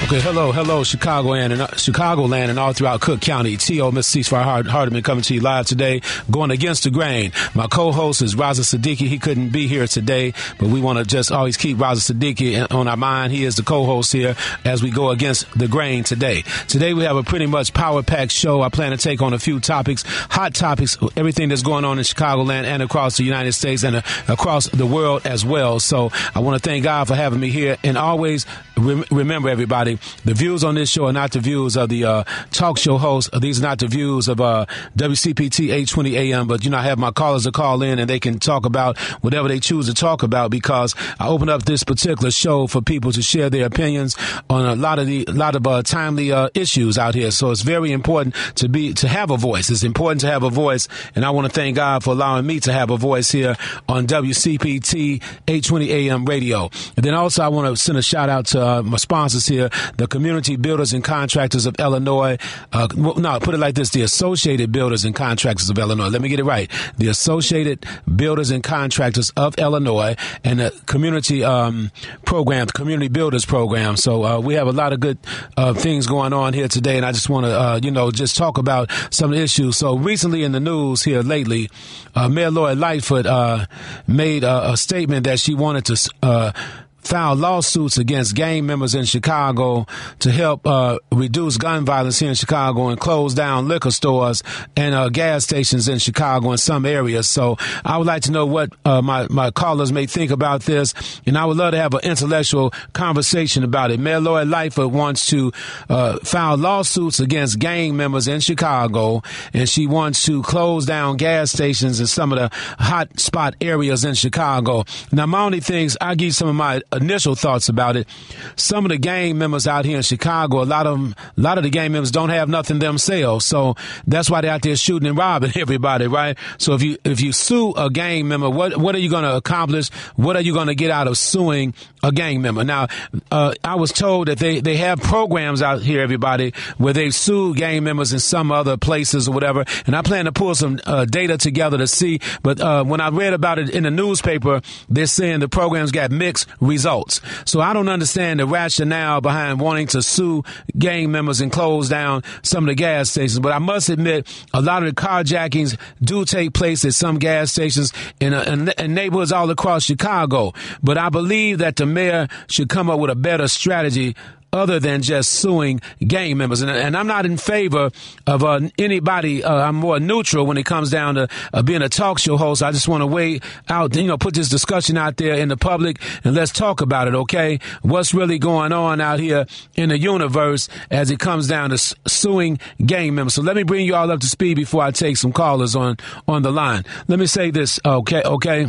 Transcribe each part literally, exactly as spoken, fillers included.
Okay, hello, hello, Chicagoland and uh, Chicagoland and all throughout Cook County. T O Mister Ceasefire Hard, Hardeman coming to you live today, going against the grain. My co-host is Raza Siddiqui. He couldn't be here today, but we want to just always keep Raza Siddiqui on our mind. He is the co-host here as we go against the grain today. Today we have a pretty much power-packed show. I plan to take on a few topics, hot topics, everything that's going on in Chicagoland and across the United States and uh, across the world as well. So I want to thank God for having me here, and always re- remember, everybody, the views on this show are not the views of the uh, talk show host. These are not the views of uh, W C P T eight twenty A M, but, you know, I have my callers to call in and they can talk about whatever they choose to talk about, because I open up this particular show for people to share their opinions on a lot of the a lot of uh, timely uh, issues out here. So it's very important to be to have a voice. It's important to have a voice, and I want to thank God for allowing me to have a voice here on W C P T eight twenty A M radio. And then also I want to send a shout out to uh, my sponsors here, the Community Builders and Contractors of Illinois. Uh, well, no, put it like this, the Associated Builders and Contractors of Illinois. Let me get it right. The Associated Builders and Contractors of Illinois, and the Community um, Program, the Community Builders Program. So uh, we have a lot of good uh, things going on here today, and I just want to, uh, you know, just talk about some issues. So recently in the news here lately, uh, Mayor Lori Lightfoot uh, made a, a statement that she wanted to uh, file lawsuits against gang members in Chicago to help uh, reduce gun violence here in Chicago and close down liquor stores and uh, gas stations in Chicago in some areas. So I would like to know what uh, my, my callers may think about this, and I would love to have an intellectual conversation about it. Mayor Lori Lightfoot wants to uh, file lawsuits against gang members in Chicago, and she wants to close down gas stations in some of the hot spot areas in Chicago. Now, my only things, I'll give you some of my initial thoughts about it. Some of the gang members out here in Chicago, a lot of them, a lot of the gang members don't have nothing themselves, so that's why they're out there shooting and robbing everybody, right? So if you if you sue a gang member, what what are you going to accomplish? What are you going to get out of suing a gang member? Now, uh, I was told that they they have programs out here, everybody, where they sue gang members in some other places or whatever, and I plan to pull some uh, data together to see. But uh, when I read about it in the newspaper, they're saying the programs got mixed results. So I don't understand the rationale behind wanting to sue gang members and close down some of the gas stations. But I must admit, a lot of the carjackings do take place at some gas stations in, uh, in, in neighborhoods all across Chicago. But I believe that the mayor should come up with a better strategy other than just suing gang members. And, and I'm not in favor of uh, anybody. Uh, I'm more neutral when it comes down to uh, being a talk show host. I just want to weigh out, you know, put this discussion out there in the public, and let's talk about it, okay? What's really going on out here in the universe as it comes down to s- suing gang members. So let me bring you all up to speed before I take some callers on, on the line. Let me say this, okay, okay?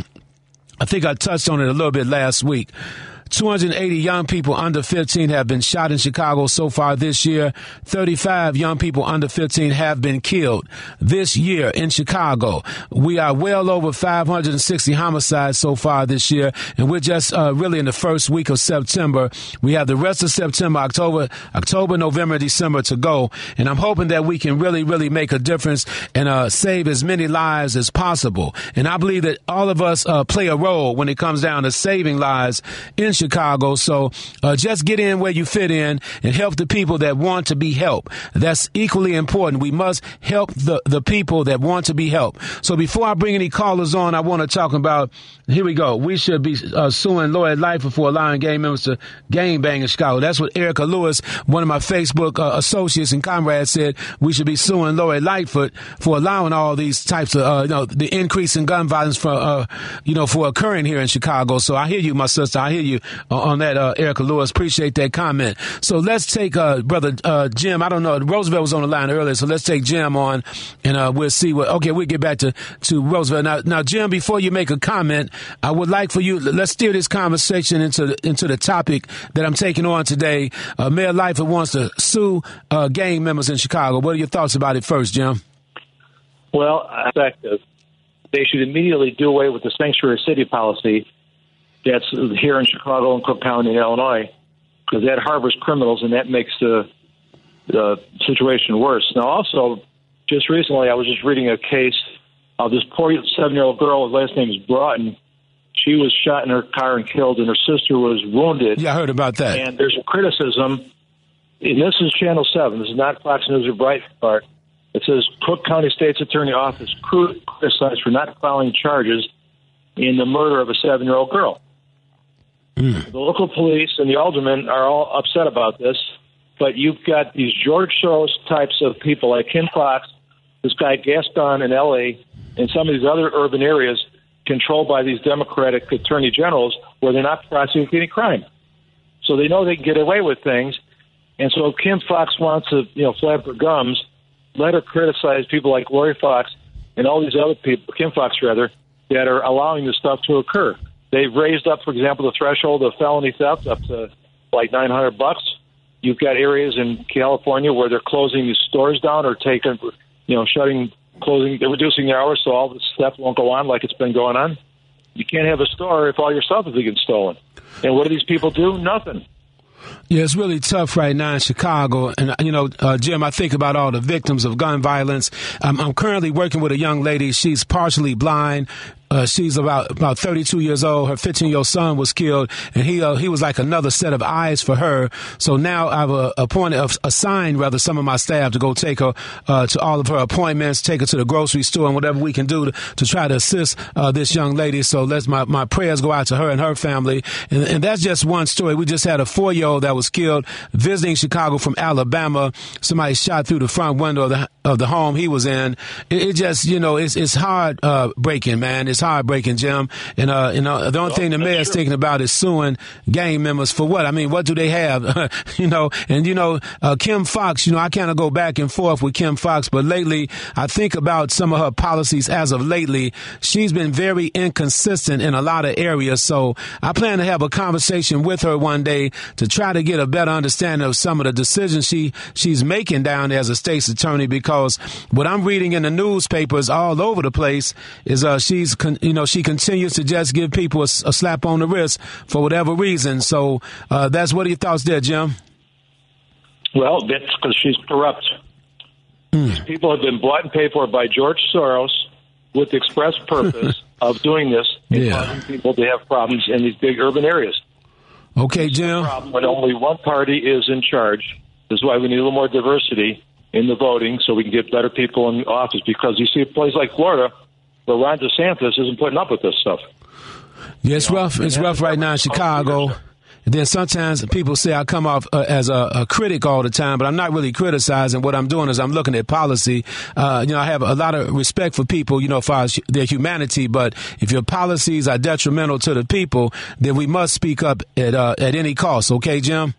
I think I touched on it a little bit last week. two hundred eighty young people under fifteen have been shot in Chicago so far this year. thirty-five young people under fifteen have been killed this year in Chicago. We are well over five hundred sixty homicides so far this year, and we're just uh, really in the first week of September. We have the rest of September, October, October, November, December to go, and I'm hoping that we can really, really make a difference and uh, save as many lives as possible. And I believe that all of us uh, play a role when it comes down to saving lives in Chicago. So uh, just get in where you fit in and help the people that want to be helped. That's equally important. We must help the, the people that want to be helped. So before I bring any callers on, I want to talk about, here we go. We should be uh, suing Lori Lightfoot for allowing gang members to gang bang in Chicago. That's what Erica Lewis, one of my Facebook uh, associates and comrades, said. We should be suing Lori Lightfoot for allowing all these types of, uh, you know, the increase in gun violence for, uh, you know, for occurring here in Chicago. So I hear you, my sister. I hear you on that, uh, Erica Lewis. Appreciate that comment. So let's take uh, Brother uh, Jim. I don't know. Roosevelt was on the line earlier, so let's take Jim on, and uh, we'll see what. Okay, we'll get back to, to Roosevelt. Now, now, Jim, before you make a comment, I would like for you, let's steer this conversation into the, into the topic that I'm taking on today. Uh, Mayor Lightfoot wants to sue uh, gang members in Chicago. What are your thoughts about it first, Jim? Well, effective. They should immediately do away with the sanctuary city policy that's here in Chicago and Cook County in Illinois, because that harbors criminals, and that makes the, the situation worse. Now, also, just recently, I was just reading a case of this poor seven-year-old girl. Her last name is Broughton. She was shot in her car and killed, and her sister was wounded. Yeah, I heard about that. And there's a criticism and this is Channel seven. This is not Fox News or Breitbart. It says Cook County State's Attorney Office criticized for not filing charges in the murder of a seven-year-old girl. Mm. The local police and the aldermen are all upset about this, but you've got these George Soros types of people like Kim Foxx, this guy Gaston in L A, and some of these other urban areas controlled by these Democratic attorney generals where they're not prosecuting crime. So they know they can get away with things. And so if Kim Foxx wants to, you know, flap her gums, let her criticize people like Lori Fox and all these other people, Kim Foxx rather, that are allowing this stuff to occur. They've raised up, for example, the threshold of felony theft up to like nine hundred bucks. You've got areas in California where they're closing these stores down or taking, you know, shutting, closing, they're reducing their hours so all this stuff won't go on like it's been going on. You can't have a store if all your stuff is getting stolen. And what do these people do? Nothing. Yeah, it's really tough right now in Chicago. And, you know, uh, Jim, I think about all the victims of gun violence. Um, I'm currently working with a young lady. She's partially blind. Uh, she's about about thirty-two years old. Her fifteen-year-old son was killed, and he uh, he was like another set of eyes for her. So now I've uh, appointed, uh, assigned rather, some of my staff to go take her uh, to all of her appointments, take her to the grocery store, and whatever we can do to, to try to assist uh, this young lady. So let's my, my prayers go out to her and her family. And, and that's just one story. We just had a four-year-old that was killed visiting Chicago from Alabama. Somebody shot through the front window of the of the home he was in. It, it just, you know, it's it's hard uh, breaking, man. It's heartbreaking, Jim. And uh, you know, the only well, thing the mayor's true. thinking about is suing gang members for what? I mean, what do they have? you know, and you know, uh, Kim Foxx. You know, I kind of go back and forth with Kim Foxx, but lately I think about some of her policies. As of lately, she's been very inconsistent in a lot of areas. So I plan to have a conversation with her one day to try to get a better understanding of some of the decisions she she's making down there as a state's attorney. Because what I'm reading in the newspapers all over the place is uh, she's con- you know she continues to just give people a, a slap on the wrist for whatever reason. So uh, that's what are your thoughts there, Jim? Well, that's because she's corrupt. Mm. These people have been bought and paid for by George Soros with the express purpose of doing this and yeah. causing people to have problems in these big urban areas. Okay, Jim. When only one party is in charge. This is why we need a little more diversity in the voting so we can get better people in office. Because you see a place like Florida where Ron DeSantis isn't putting up with this stuff. Yeah, it's you rough. Know? It's rough right now in Chicago. And then sometimes people say I come off uh, as a, a critic all the time, but I'm not really criticizing. What I'm doing is I'm looking at policy. Uh, you know, I have a lot of respect for people, you know, as far as their humanity. But if your policies are detrimental to the people, then we must speak up at uh, at any cost. Okay, Jim?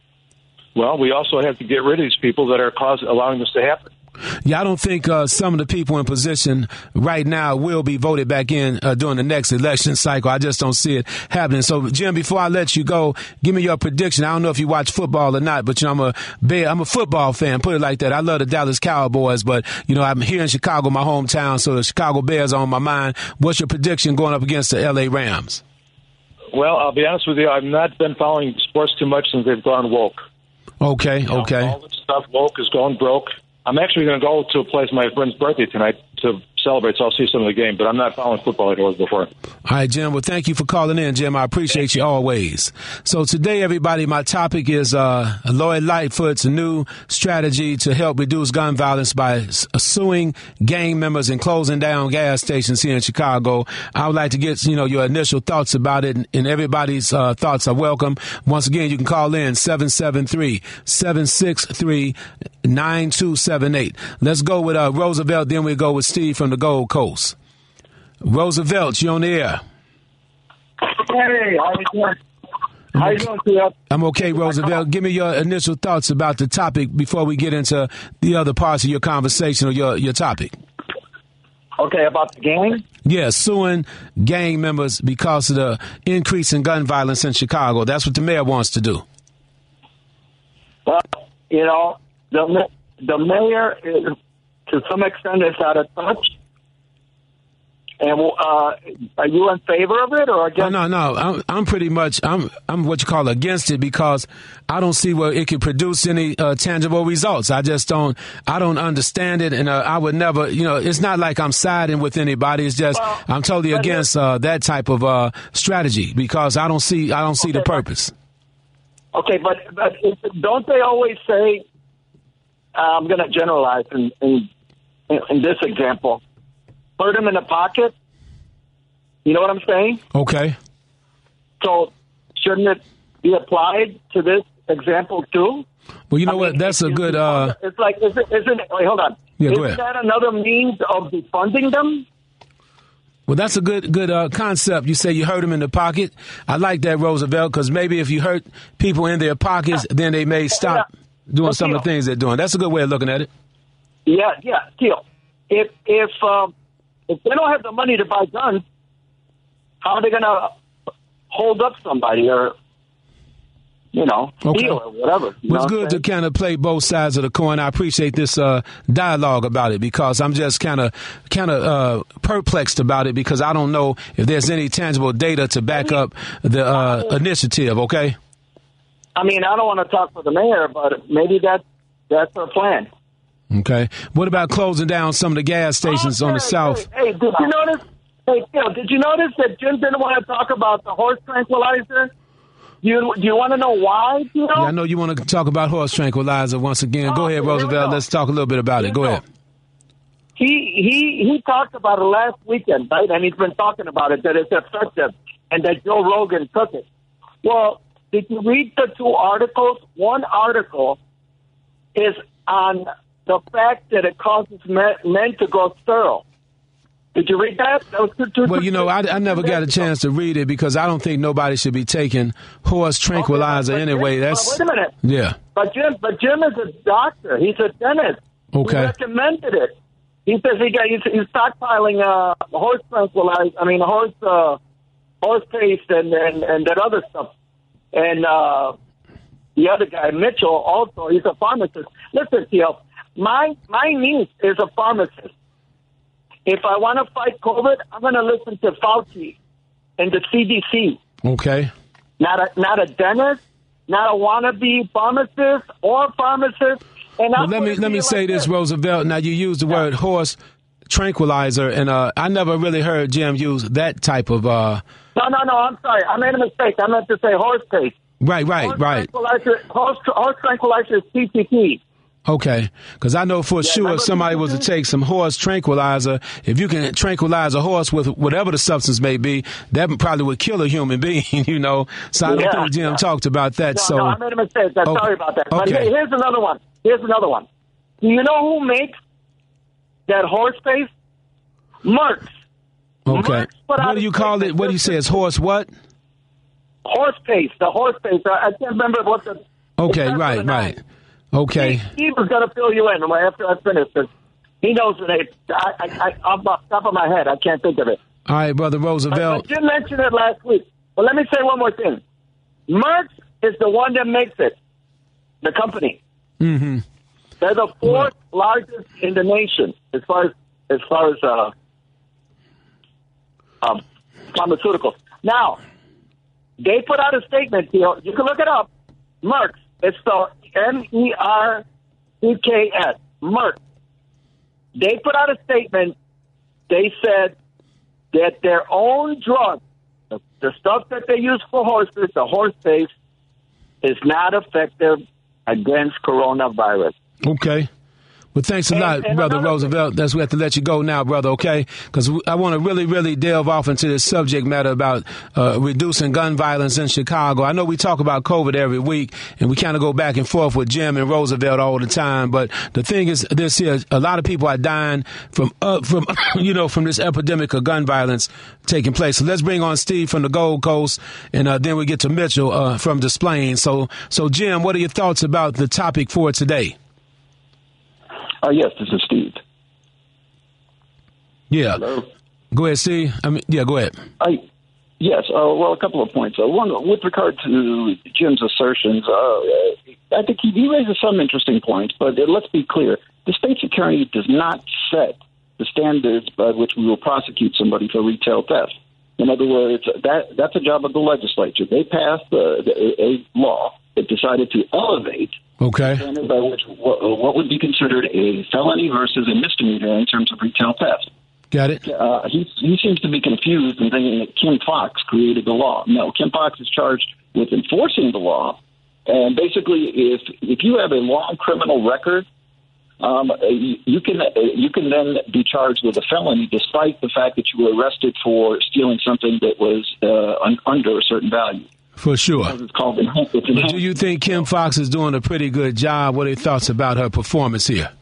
Well, we also have to get rid of these people that are cause, allowing this to happen. Yeah, I don't think uh, some of the people in position right now will be voted back in uh, during the next election cycle. I just don't see it happening. So, Jim, before I let you go, give me your prediction. I don't know if you watch football or not, but you know I'm a Bear, I'm a football fan. Put it like that. I love the Dallas Cowboys, but you know I'm here in Chicago, my hometown, so the Chicago Bears are on my mind. What's your prediction going up against the L A Rams? Well, I'll be honest with you. I've not been following sports too much since they've gone woke. Okay, you know, okay. All this stuff woke is going broke. I'm actually going to go to a place, my friend's birthday tonight, to celebrate, so I'll see some of the game, but I'm not following football like I was before. All right, Jim. Well, thank you for calling in, Jim. I appreciate you always. So today, everybody, my topic is uh, Lori Lightfoot's new strategy to help reduce gun violence by suing gang members and closing down gas stations here in Chicago. I would like to get, you know, your initial thoughts about it, and everybody's uh, thoughts are welcome. Once again, you can call in seven seven three, seven six three, nine two seven eight. Let's go with uh, Roosevelt, then we go with Steve from the Gold Coast. Roosevelt, you on the air. Hey, how you doing? How you doing, Phil? I'm okay, Roosevelt. Give me your initial thoughts about the topic before we get into the other parts of your conversation or your, your topic. Okay, about the gang? Yeah, suing gang members because of the increase in gun violence in Chicago. That's what the mayor wants to do. Well, you know, the the mayor is, to some extent, is out of touch. And uh, are you in favor of it or against? Oh, no, no. I'm, I'm pretty much I'm I'm what you call against it because I don't see where it could produce any uh, tangible results. I just don't I don't understand it, and uh, I would never. You know, it's not like I'm siding with anybody. It's just well, I'm totally against uh, that type of uh, strategy because I don't see I don't see okay, the purpose. Okay, but, but don't they always say, uh, I'm going to generalize in, in, in this example, hurt him in the pocket? You know what I'm saying? Okay. So shouldn't it be applied to this example too? Well, you know I what? mean, That's a good... Uh... It's like, isn't, isn't wait, hold on. Yeah, go Isn't ahead. that another means of defunding them? Well, that's a good good uh, concept. You say you hurt them in the pocket. I like that, Roosevelt, because maybe if you hurt people in their pockets, then they may stop doing some of the things they're doing. That's a good way of looking at it. Yeah, yeah, Teal. If if um, if they don't have the money to buy guns, how are they going to hold up somebody or, you know, Okay. steal or whatever? You Well, it's know good what to I'm kind of play both sides of the coin. I appreciate this uh, dialogue about it because I'm just kind of kind of uh, perplexed about it because I don't know if there's any tangible data to back up the uh, initiative, okay? I mean, I don't want to talk for the mayor, but maybe that that's our plan. Okay. What about closing down some of the gas stations Oh, on the hey, south? Hey, hey, did you notice? Hey, Phil, did you notice that Jim didn't want to talk about the horse tranquilizer? You do you want to know why? You know? Yeah, I know you want to talk about horse tranquilizer once again. Go Oh, ahead, here we Roosevelt. go. Let's talk a little bit about it. Go Here we ahead. He he he talked about it last weekend, right? And he's been talking about it that it's effective and that Joe Rogan took it. Well, did you read the two articles? One article is on the fact that it causes men, men to go sterile. Did you read that? that was two, two, Well, two, you know, I, I never got a chance to read it because I don't think nobody should be taking horse tranquilizer Okay, but- but anyway. Jim- That's well, wait a minute. yeah. But Jim, but Jim is a doctor. He's a dentist. Okay. He recommended it. He says he got he's, he's stockpiling uh, horse tranquilizer. I mean, horse uh, horse paste and, and and that other stuff. And uh, the other guy, Mitchell, also he's a pharmacist. Listen, Theo, my my niece is a pharmacist. If I want to fight COVID, I'm going to listen to Fauci and the C D C. Okay. Not a not a dentist, not a wannabe pharmacist or pharmacist. And Well, I'm let me gonna let be me like say this, Roosevelt. Now you use the word horse tranquilizer, and uh, I never really heard Jim use that type of. Uh, No, no, no. I'm sorry. I made a mistake. I meant to say horse paste. right, right, Horse right. tranquilizer. Horse, horse tranquilizer is P C P. Okay, because I know for sure if remember somebody was to the- take some horse tranquilizer, if you can tranquilize a horse with whatever the substance may be, that probably would kill a human being, you know. So I don't Yeah, think Jim yeah. talked about that. No, so no, I made a mistake. I'm Oh, sorry about that. But okay. hey, here's another one. Here's another one. Do you know who makes that horse paste? Merck's. okay, Merck's put out what do a you call it? statement What do you say? It's horse what? Horse paste. The horse paste. I, I can't remember what the. Okay, it's right, for the right. name. Okay. Steve, Steve is going to fill you in after I finish this. He knows the name. I, I, I, off the top of my head, I can't think of it. All right, Brother But, Roosevelt. but Jim mentioned it last week. But let me say one more thing. Merck's is the one that makes it, the company. Mm-hmm. They're the fourth largest in the nation as far as as far as uh, um, pharmaceuticals. Now, they put out a statement. You know, you can look it up. Merck's. It's the M E R C K S. Merck. They put out a statement. They said that their own drug, the, the stuff that they use for horses, the horse paste, is not effective against coronavirus. Okay. Well, thanks a And- lot, and Brother another- Roosevelt. That's we have to let you go now, brother, okay? Because I want to really, really delve off into this subject matter about uh, reducing gun violence in Chicago. I know we talk about COVID every week, and we kind of go back and forth with Jim and Roosevelt all the time. But the thing is, this here, a lot of people are dying from, uh, from you know, from this epidemic of gun violence taking place. So let's bring on Steve from the Gold Coast, and uh, then we get to Mitchell uh, from Des Plaines. So, so Jim, what are your thoughts about the topic for today? Uh, yes, this is Steve. Yeah. Hello. Go ahead, Steve. I mean, yeah, go ahead. I, yes, uh, well, a couple of points. Uh, one, with regard to Jim's assertions, uh, I think he, he raises some interesting points, but uh, let's be clear. The state's attorney does not set the standards by which we will prosecute somebody for retail theft. In other words, that that's a job of the legislature. They passed uh, a, a law that decided to elevate Okay. standard by which what, what would be considered a felony versus a misdemeanor in terms of retail theft. Got it. Uh, he, he seems to be confused and thinking that Kim Foxx created the law. No, Kim Foxx is charged with enforcing the law, And basically, if if you have a long criminal record, um, you, you can you can then be charged with a felony, despite the fact that you were arrested for stealing something that was uh, un- under a certain value. For sure. It's called enhanced. It's but do you think Kim Foxx is doing a pretty good job? What are your thoughts about her performance here?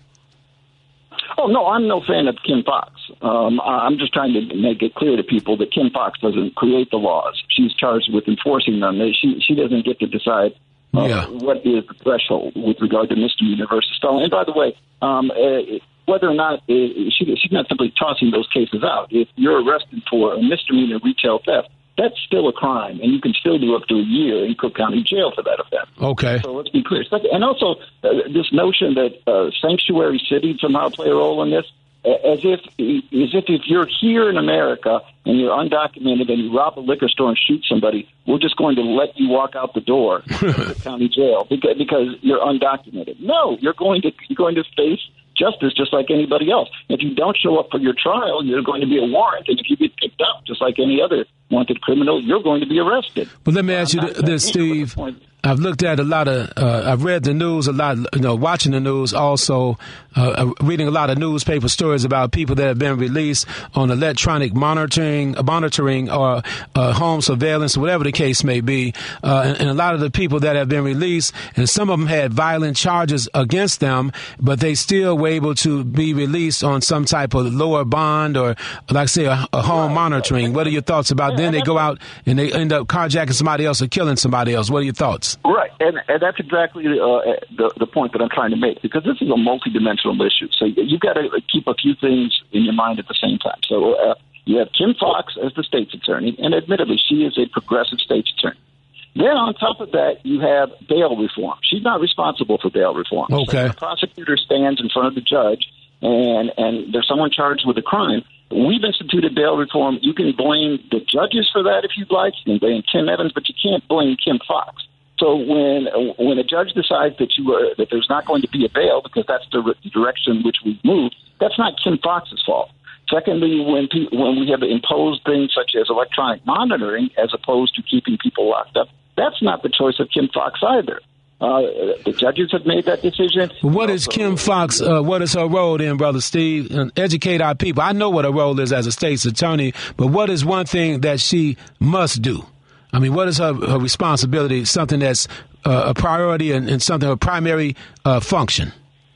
Oh, no, I'm no fan of Kim Foxx. Um, I'm just trying to make it clear to people that Kim Foxx doesn't create the laws. She's charged with enforcing them. She she doesn't get to decide uh, yeah. what is the threshold with regard to misdemeanor versus felony. And by the way, um, uh, whether or not uh, she, she's not simply tossing those cases out. If you're arrested for a misdemeanor retail theft, that's still a crime, and you can still do up to a year in Cook County Jail for that offense. Okay. So let's be clear. And also, uh, this notion that uh, sanctuary cities somehow play a role in this, as if as if if you're here in America and you're undocumented and you rob a liquor store and shoot somebody, we're just going to let you walk out the door of the county jail because, because you're undocumented. No, you're going to you're going to face justice just like anybody else. If you don't show up for your trial, you're going to be a warrant, and if you get picked up, just like any other wanted criminal, you're going to be arrested. Well, let me ask you this, Steve. I've looked at a lot of, uh, I've read the news a lot, you know, watching the news, also uh, reading a lot of newspaper stories about people that have been released on electronic monitoring, monitoring or uh, home surveillance, whatever the case may be. Uh, and, and a lot of the people that have been released, and some of them had violent charges against them, but they still were able to be released on some type of lower bond or, like I say, a, a home monitoring. What are your thoughts about then they go out and they end up carjacking somebody else or killing somebody else? What are your thoughts? Right, and, and that's exactly uh, the, the point that I'm trying to make, because this is a multidimensional issue. So you've got to keep a few things in your mind at the same time. So uh, you have Kim Foxx as the state's attorney, and admittedly, she is a progressive state's attorney. Then on top of that, you have bail reform. She's not responsible for bail reform. Okay. So the prosecutor stands in front of the judge, and, and there's someone charged with a crime. We've instituted bail reform. You can blame the judges for that if you'd like. You can blame Tim Evans, but you can't blame Kim Foxx. So when when a judge decides that you are, that there's not going to be a bail because that's the, re- the direction in which we've moved, that's not Kim Foxx's fault. Secondly, when pe- when we have imposed things such as electronic monitoring as opposed to keeping people locked up, that's not the choice of Kim Foxx either. Uh, the judges have made that decision. What is Kim Foxx, uh, what is her role then, Brother Steve? And educate our people. I know what her role is as a state's attorney, but what is one thing that she must do? I mean, what is her, her responsibility, something that's uh, a priority and, and something, a primary uh, function?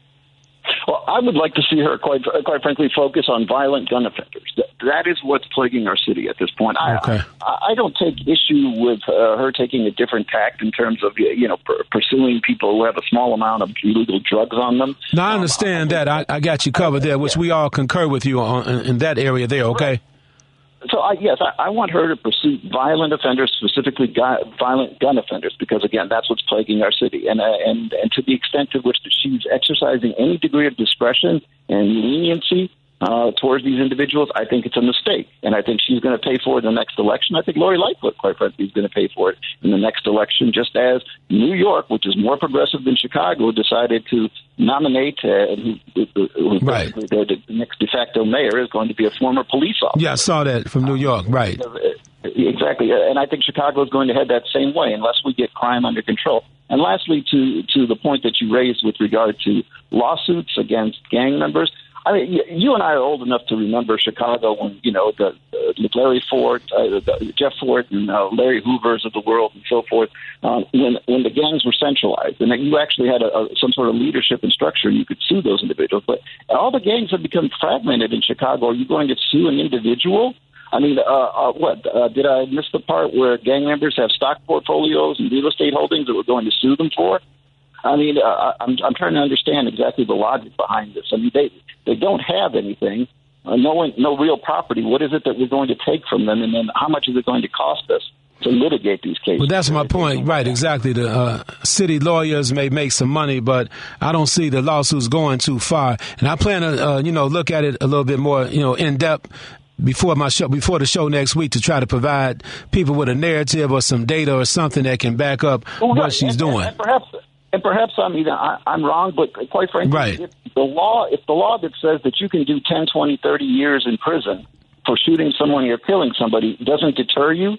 Well, I would like to see her, quite quite frankly, focus on violent gun offenders. That, that is what's plaguing our city at this point. I, okay. I, I don't take issue with uh, her taking a different tact in terms of, you know, pr- pursuing people who have a small amount of illegal drugs on them. Now, I understand um, that. I, I got you covered there, which yeah. we all concur with you on in, in that area there, okay? Right. So, I, yes, I, I want her to pursue violent offenders, specifically gu- violent gun offenders, because, again, that's what's plaguing our city. And, uh, and and to the extent to which she's exercising any degree of discretion and leniency uh, towards these individuals, I think it's a mistake. And I think she's going to pay for it in the next election. I think Lori Lightfoot, quite frankly, is going to pay for it in the next election, just as New York, which is more progressive than Chicago, decided to nominate uh, who, who, who right. the, the next de facto mayor is going to be a former police officer. Yeah, I saw that from New York, right. Exactly. And I think Chicago is going to head that same way unless we get crime under control. And lastly, to, to the point that you raised with regard to lawsuits against gang members, I mean, you and I are old enough to remember Chicago when, you know, the, the Larry Ford, uh, the Jeff Ford and uh, Larry Hoovers of the world and so forth, um, when when the gangs were centralized and that you actually had a, a, some sort of leadership and structure, you could sue those individuals. But all the gangs have become fragmented in Chicago. Are you going to sue an individual? I mean, uh, uh, what, uh, did I miss the part where gang members have stock portfolios and real estate holdings that we're going to sue them for? I mean, uh, I'm, I'm trying to understand exactly the logic behind this. I mean, they they don't have anything, uh, no no real property. What is it that we're going to take from them, and then how much is it going to cost us to litigate these cases? Well, that's my point, right? Exactly. The uh, city lawyers may make some money, but I don't see the lawsuits going too far. And I plan to, uh, you know, look at it a little bit more, you know, in depth. Before my show, before the show next week, to try to provide people with a narrative or some data or something that can back up well, what she's and, doing. And perhaps, and perhaps I mean I, I'm wrong, but quite frankly, right. if the law, if the law that says that you can do ten, twenty, thirty years in prison for shooting someone or killing somebody doesn't deter you,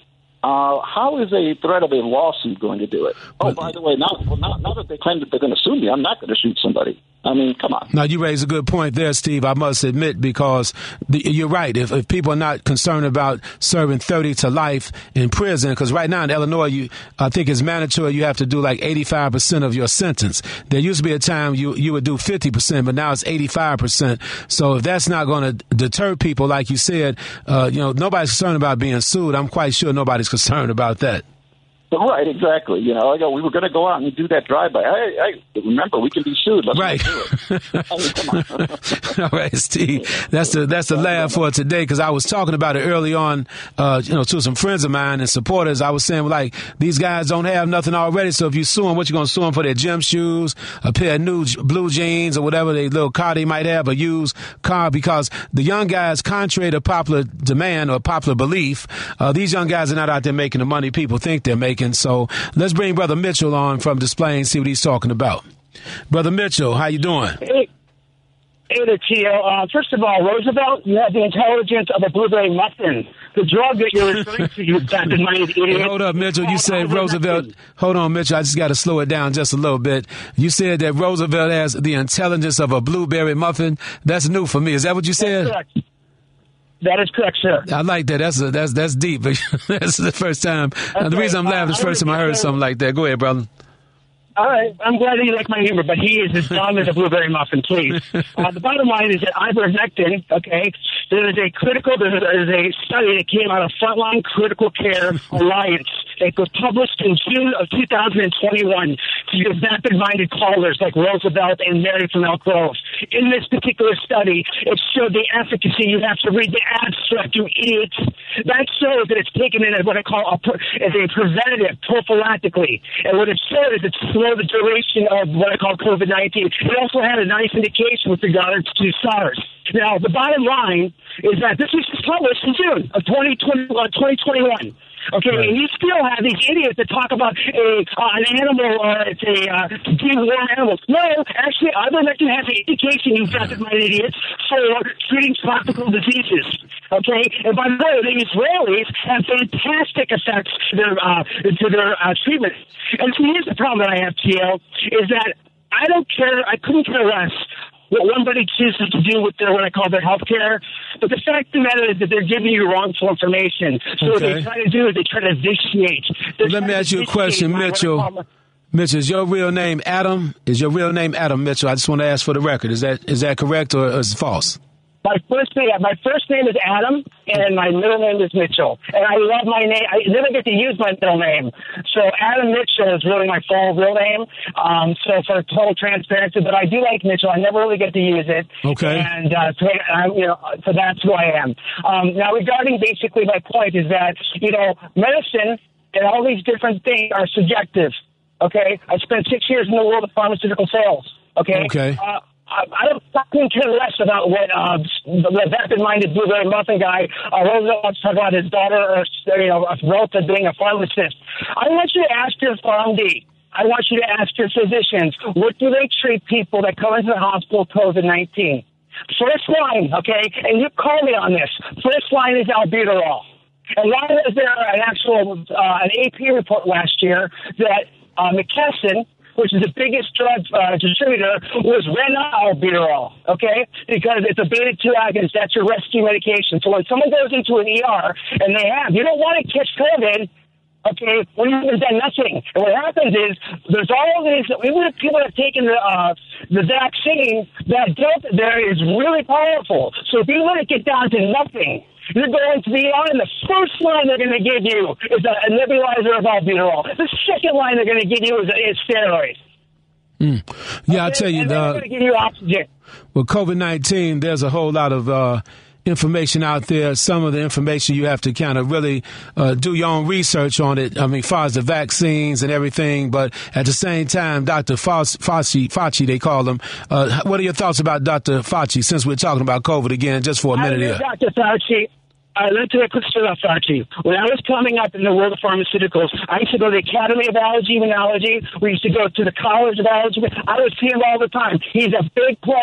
Uh, how is a threat of a lawsuit going to do it? Oh, by the way, now, well, now, now that they claim that they're going to sue me, I'm not going to shoot somebody. I mean, come on. Now, you raise a good point there, Steve, I must admit, because the, you're right. If, if people are not concerned about serving thirty to life in prison, because right now in Illinois, you, I think it's mandatory you have to do like eighty-five percent of your sentence. There used to be a time you, you would do fifty percent, but now it's eighty-five percent. So if that's not going to deter people, like you said, uh, you know, nobody's concerned about being sued. I'm quite sure nobody's concerned about that. Right, exactly. You know, I go, we were going to go out and do that drive-by. Hey, hey, remember, we can be sued. Let's right. do it. I mean, come on. All right, Steve. That's the that's the laugh for today, because I was talking about it early on, uh, you know, to some friends of mine and supporters. I was saying, like, these guys don't have nothing already, so if you sue them, what you going to sue them for? Their gym shoes, a pair of new blue jeans, or whatever they little car they might have, a used car, because the young guys, contrary to popular demand or popular belief, uh, these young guys are not out there making the money people think they're making. So let's bring Brother Mitchell on from Display and see what he's talking about. Brother Mitchell, how you doing? Hey, hey there, Tio. Uh, first of all, Roosevelt, you have the intelligence of a blueberry muffin. The drug that you're referring to, you back-minded idiot. Hey, hold up, Mitchell. You said Roosevelt. Hold on, Mitchell. I just got to slow it down just a little bit. You said that Roosevelt has the intelligence of a blueberry muffin. That's new for me. Is that what you said? That's correct. That is correct, sir. I like that. That's a, that's that's deep. That's the first time. Okay. The reason I'm laughing is the first time I heard something like that. Go ahead, brother. All right. I'm glad that you like my humor, but he is as dumb as a blueberry muffin, please. Uh, the bottom line is that ivermectin, okay, there is a critical, there is a study that came out of Frontline Critical Care Alliance. It was published in June of two thousand twenty-one to your vapid-minded callers like Roosevelt and Mary from Elk Grove. In this particular study, it showed the efficacy. You have to read the abstract, you idiots. That shows that it's taken in as what I call a, as a preventative, prophylactically. And what it showed is it's slow the duration of what I call COVID nineteen. It also had a nice indication with regard to SARS. Now, the bottom line is that this was published in June of twenty twenty, uh, twenty twenty-one. Okay, right. And you still have these idiots that talk about a uh, an animal or uh, it's a uh, de-warm animals. No, actually, ivermectin has an indication, you vapid-minded idiots, for treating tropical diseases. Okay, and by the way, the Israelis have fantastic effects to their uh, to their uh, treatment. And so here's the problem that I have, T L, is that I don't care. I couldn't care less what somebody chooses to do with their, what I call their health care. But the fact of the matter is that they're giving you wrongful information. So okay. What they try to do is they try to vitiate. They're Let me ask you a question, Mitchell. Mitchell, is your real name Adam? Is your real name Adam Mitchell? I just want to ask for the record. Is that is that correct or is it false? My first name, my first name is Adam, and my middle name is Mitchell. And I love my name. I never get to use my middle name. So Adam Mitchell is really my full real name. Um, so for total transparency, but I do like Mitchell. I never really get to use it. Okay. And uh, so, I, you know, so that's who I am. Um, now, regarding basically my point is that, you know, medicine and all these different things are subjective. Okay. I spent six years in the world of pharmaceutical sales. Okay. Okay. Uh, I don't fucking care less about what uh, the vapid-minded blueberry muffin guy uh, Roosevelt wants to talk about his daughter or, you know, a relative being a pharmacist. I want you to ask your PharmD. I want you to ask your physicians, what do they treat people that come into the hospital with COVID nineteen? First line, okay, and you call me on this. First line is albuterol. And why was there an actual uh, an A P report last year that uh, McKesson, which is the biggest drug uh, distributor, was ran out albuterol, okay? Because it's a beta two agonist. That's your rescue medication. So when someone goes into an E R and they have, you don't want to catch COVID, okay, when you haven't done nothing. And what happens is there's all of these, even if people have taken the, uh, the vaccine, that delta there is really powerful. So if you let it get down to nothing, you're going to the E R, and the first line they're going to give you is a, a nebulizer of albuterol. The second line they're going to give you is, is steroids. Mm. Yeah, okay? I'll tell you. And the, they're going to give you oxygen. With COVID nineteen, there's a whole lot of uh, information out there. Some of the information you have to kind of really uh, do your own research on it. I mean, as far as the vaccines and everything. But at the same time, Doctor Fauci, Fauci, Fauci they call him. Uh, what are your thoughts about Doctor Fauci, since we're talking about COVID again, just for a minute here? Doctor Fauci. I learned to a quick story about Fauci. When I was coming up in the world of pharmaceuticals, I used to go to the Academy of Allergy and Immunology. We used to go to the College of Allergy. I would see him all the time. He's a big player.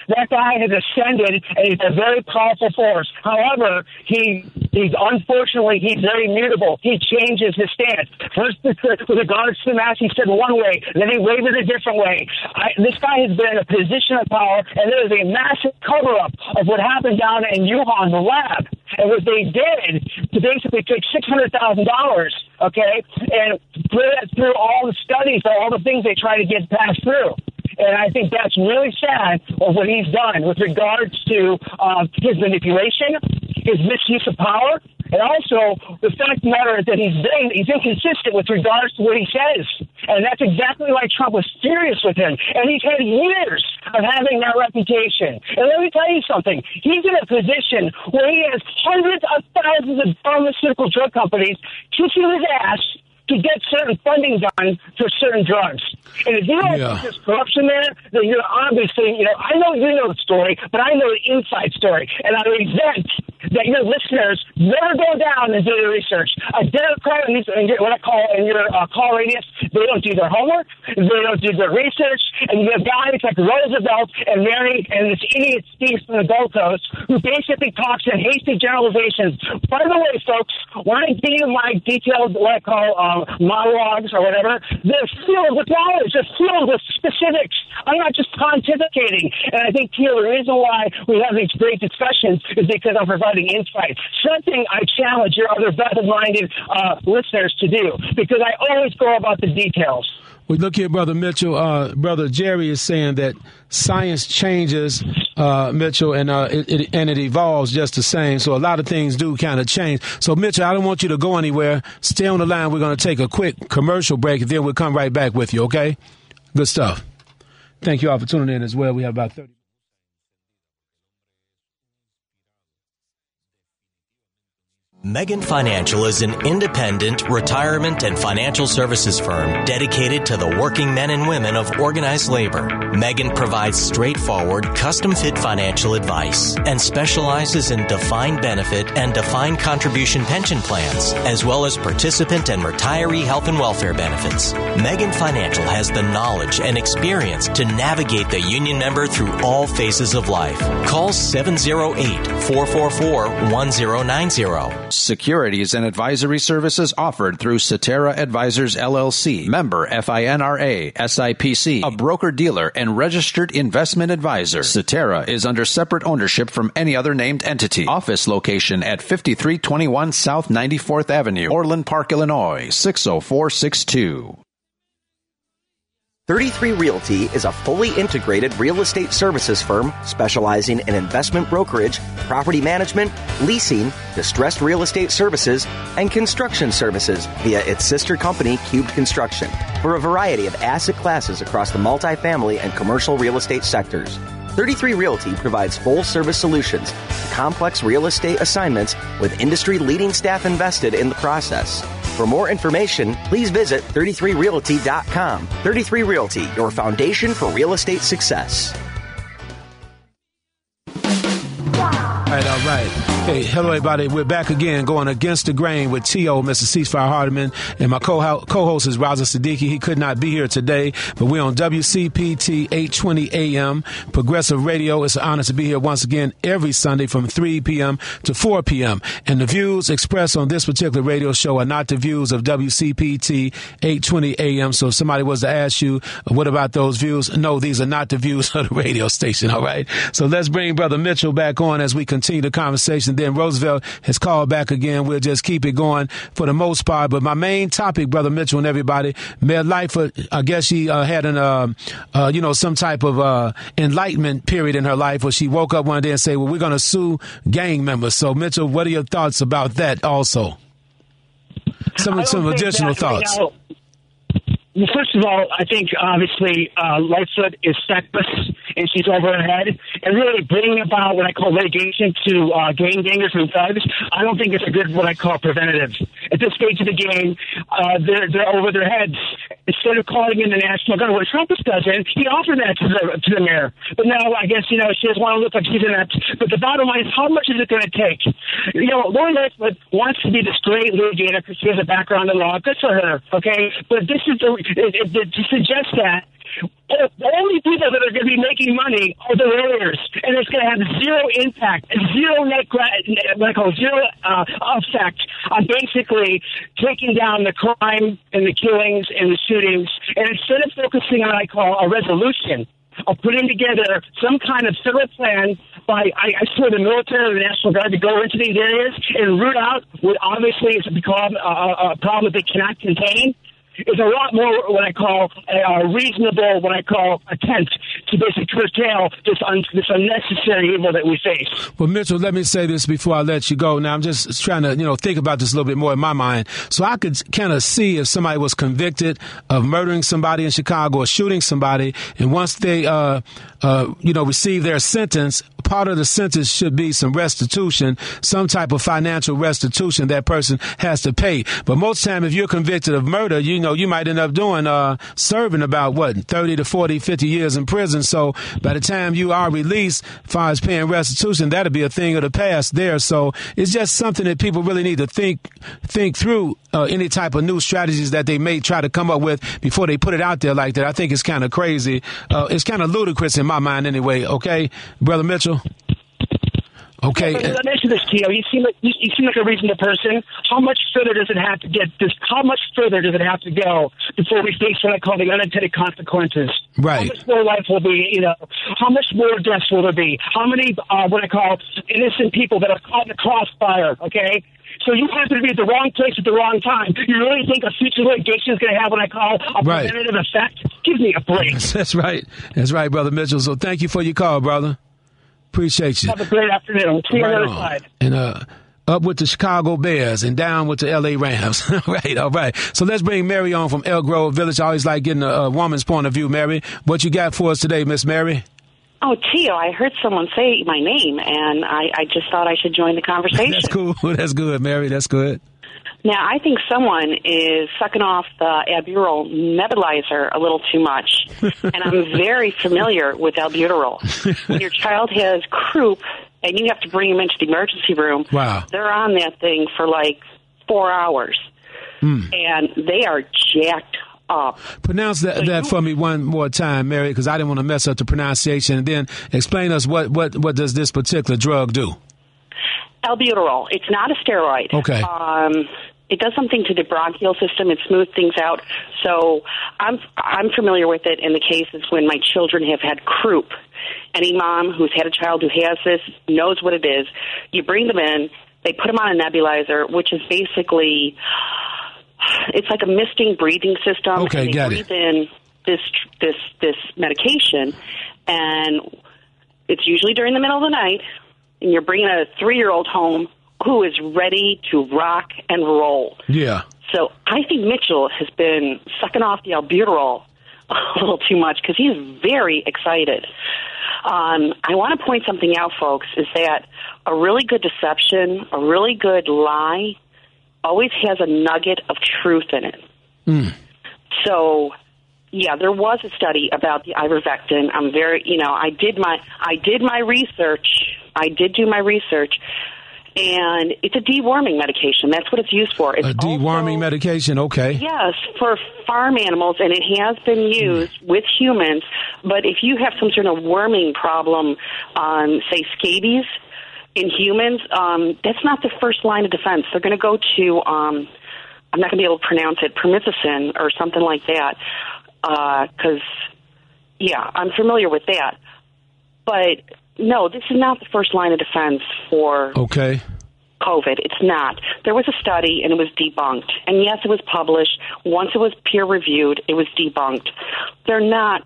That guy has ascended, and he's a very powerful force. However, he he's unfortunately he's very mutable. He changes his stance. First, with regards to the mask, he said one way, then he wavered a different way. I, this guy has been in a position of power, and there is a massive cover-up of what happened down in Wuhan, the lab. And what they did to basically take six hundred thousand dollars, okay, and put it through all the studies, all the things they try to get passed through. And I think that's really sad of what he's done with regards to uh, his manipulation, his misuse of power, and also the fact of the matter is that he's very, he's inconsistent with regards to what he says. And that's exactly why Trump was furious with him. And he's had years of having that reputation. And let me tell you something. He's in a position where he has hundreds of thousands of pharmaceutical drug companies kissing his ass to get certain funding done for certain drugs. And if you don't yeah. think there's corruption there, then you're obviously, you know, I know you know the story, but I know the inside story. And I resent that your listeners never go down and do their research. A Democrat, in what I call in your uh, call radius, they don't do their homework, they don't do their research, and you have guys like Roosevelt and Mary and this idiot Steve from the Gold Coast who basically talks in hasty generalizations. By the way, folks, when I give you my detailed, what I call um, monologues or whatever, they're filled with knowledge, they're filled with specifics. I'm not just pontificating. And I think, Teal, the reason why we have these great discussions is because I'm providing insight. Something I challenge your other better-minded uh, listeners to do, because I always go about the details. Well, look here, Brother Mitchell. Uh, Brother Jerry is saying that science changes, uh, Mitchell, and uh, it, it, and it evolves just the same. So a lot of things do kind of change. So, Mitchell, I don't want you to go anywhere. Stay on the line. We're going to take a quick commercial break, and then we'll come right back with you, okay? Good stuff. Thank you all for tuning in as well. We have about thirty. Megan Financial is an independent retirement and financial services firm dedicated to the working men and women of organized labor. Megan provides straightforward, custom-fit financial advice and specializes in defined benefit and defined contribution pension plans, as well as participant and retiree health and welfare benefits. Megan Financial has the knowledge and experience to navigate the union member through all phases of life. Call seven oh eight, four four four, one oh nine oh. Securities and advisory services offered through Cetera Advisors, L L C, member FINRA, S I P C, a broker-dealer and registered investment advisor. Cetera is under separate ownership from any other named entity. Office location at fifty-three twenty-one South ninety-fourth Avenue, Orland Park, Illinois, six oh four six two. thirty-three Realty is a fully integrated real estate services firm specializing in investment brokerage, property management, leasing, distressed real estate services, and construction services via its sister company, Cubed Construction, for a variety of asset classes across the multifamily and commercial real estate sectors. thirty-three Realty provides full-service solutions to complex real estate assignments with industry-leading staff invested in the process. For more information, please visit thirty-three realty dot com. thirty-three Realty, your foundation for real estate success. All right, all right. Hey, hello, everybody. We're back again, going against the grain with T O, Mister Ceasefire Hardiman, and my co- co-host is Raza Siddiqui. He could not be here today, but we're on W C P T eight twenty A M, Progressive Radio. It's an honor to be here once again every Sunday from three p.m. to four p.m. And the views expressed on this particular radio show are not the views of W C P T eight twenty A M. So if somebody was to ask you, what about those views? No, these are not the views of the radio station, all right? So let's bring Brother Mitchell back on as we continue the conversation. Then Roosevelt has called back again. We'll just keep it going for the most part. But my main topic, Brother Mitchell and everybody, Mayor Lightfoot, I guess she uh, had an, uh, uh, you know, some type of uh, enlightenment period in her life where she woke up one day and said, well, we're going to sue gang members. So, Mitchell, what are your thoughts about that also? Some, some additional thoughts. Right now, well, first of all, I think obviously uh, Lightfoot is feckless and she's over her head. And really bringing about what I call litigation to uh, gang gangers and thugs, I don't think it's a good what I call preventative. At this stage of the game, uh, they're they're over their heads. Instead of calling in the National Guard, what Trump does, he offered that to the to the mayor. But now I guess you know she doesn't want to look like she's in that. But the bottom line is, how much is it going to take? You know, Lori Lightfoot wants to be this great litigator because she has a background in law. Good for her, okay? But this is the it, it, it, to suggest that So the only people that are going to be making money are the lawyers, and it's going to have zero impact and zero net, what I call zero uh, effect on basically taking down the crime and the killings and the shootings. And instead of focusing on what I call a resolution of putting together some kind of federal plan by, I, I swear, the military or the National Guard to go into these areas and root out what obviously is become a, a problem that they cannot contain, is a lot more what I call a, a reasonable, what I call attempt to basically curtail this, un, this unnecessary evil that we face. Well, Mitchell, let me say this before I let you go. Now, I'm just trying to, you know, think about this a little bit more in my mind. So I could kind of see if somebody was convicted of murdering somebody in Chicago or shooting somebody, and once they, uh, uh, you know, receive their sentence, part of the sentence should be some restitution, some type of financial restitution that person has to pay. But most time, if you're convicted of murder, you know, you might end up doing, uh, serving about, what, thirty to forty, fifty years in prison. So by the time you are released, as far as paying restitution, that'll be a thing of the past there. So it's just something that people really need to think, think through, uh, any type of new strategies that they may try to come up with before they put it out there like that. I think it's kind of crazy. Uh, it's kind of ludicrous in my mind anyway. Okay, Brother Mitchell? Okay. Yeah, let me ask you this, Tio. You seem like you, you seem like a reasonable person. How much further does it have to get? This? How much further does it have to go before we face what I call the unintended consequences? Right. How much more life will be? You know, how much more deaths will there be? How many uh, what I call innocent people that are caught in the crossfire? Okay. So you happen to be at the wrong place at the wrong time. You really think a future litigation is going to have what I call a right. preventative effect? Give me a break. That's right. That's right, Brother Mitchell. So thank you for your call, brother. Appreciate you. Have a great afternoon. See you right on the other on. side. And uh, up with the Chicago Bears and down with the L A Rams. Right, all right. So let's bring Mary on from Elk Grove Village. I always like getting a, a woman's point of view, Mary. What you got for us today, Miss Mary? Oh, Tio, I heard someone say my name, and I, I just thought I should join the conversation. That's cool. That's good, Mary. That's good. Now, I think someone is sucking off the albuterol nebulizer a little too much, and I'm very familiar with albuterol. When your child has croup and you have to bring them into the emergency room, wow. they're on that thing for like four hours, mm. and they are jacked up. Pronounce that, so that you, for me one more time, Mary, because I didn't want to mess up the pronunciation, and then explain us what, what, what does this particular drug do? Albuterol. It's not a steroid. Okay. Um, it does something to the bronchial system. It smooths things out. So I'm I'm familiar with it in the cases when my children have had croup. Any mom who's had a child who has this knows what it is. You bring them in. They put them on a nebulizer, which is basically, it's like a misting breathing system. Okay, and they got breathe it. in this this this medication, and it's usually during the middle of the night. And you're bringing a three-year-old home who is ready to rock and roll. Yeah. So I think Mitchell has been sucking off the albuterol a little too much because he's very excited. Um, I want to point something out, folks, is that a really good deception, a really good lie, always has a nugget of truth in it. Mm. So... yeah, there was a study about the ivermectin. I'm very, you know, I did my, I did my research. I did do my research, and it's a deworming medication. That's what it's used for. It's a deworming also, medication, okay. Yes, for farm animals, and it has been used mm. with humans. But if you have some sort of worming problem, um, say scabies in humans, um, that's not the first line of defense. They're going to go to, um, I'm not going to be able to pronounce it, permethicin or something like that. Because, uh, yeah, I'm familiar with that. But, no, this is not the first line of defense for okay. COVID. It's not. There was a study, and it was debunked. And, yes, it was published. Once it was peer-reviewed, it was debunked. They're not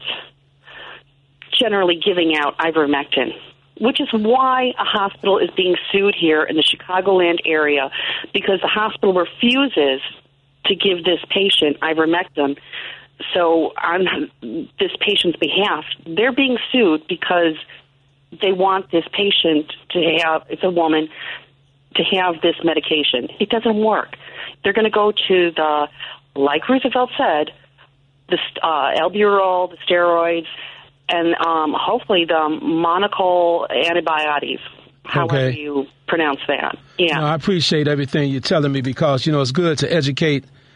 generally giving out ivermectin, which is why a hospital is being sued here in the Chicagoland area, because the hospital refuses to give this patient ivermectin. So on this patient's behalf, they're being sued because they want this patient to have, it's a woman, to have this medication. It doesn't work. They're going to go to the, like Roosevelt said, the uh, albuterol, the steroids, and um, hopefully the monoclonal antibiotics, however okay. you pronounce that. Yeah. No, I appreciate everything you're telling me because, you know, it's good to educate